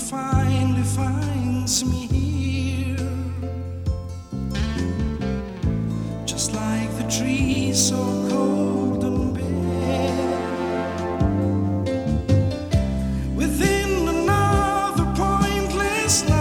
finally finds me here, just like the tree so cold and bare, within another pointless night.